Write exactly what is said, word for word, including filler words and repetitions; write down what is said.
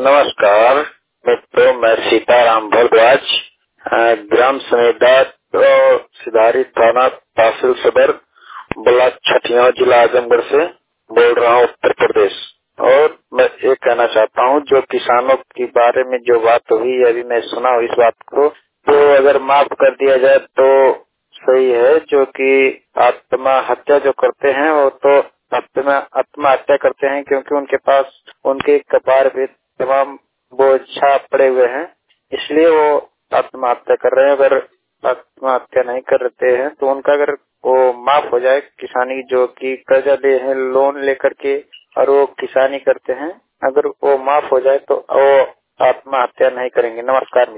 नमस्कार मित्रों, मैं सीताराम भारद्वाज, ग्राम समेदार सिधारी थाना तहसील सदर ब्लॉक छठिया जिला आजमगढ़ से बोल रहा हूँ, उत्तर प्रदेश। और मैं ये कहना चाहता हूँ, जो किसानों के बारे में जो बात हुई अभी मैं सुना हूँ, इस बात को तो अगर माफ कर दिया जाए तो सही है। जो कि आत्महत्या जो करते हैं वो तो आत्महत्या करते हैं क्योंकि उनके पास उनके कपार पे तमाम बोझा पड़े हुए हैं, इसलिए वो आत्महत्या कर रहे हैं। अगर आत्महत्या नहीं करते हैं तो उनका अगर वो माफ हो जाए, किसानी जो कि कर्जा ले हैं लोन लेकर के और वो किसानी करते हैं, अगर वो माफ हो जाए तो वो आत्महत्या नहीं करेंगे। नमस्कार।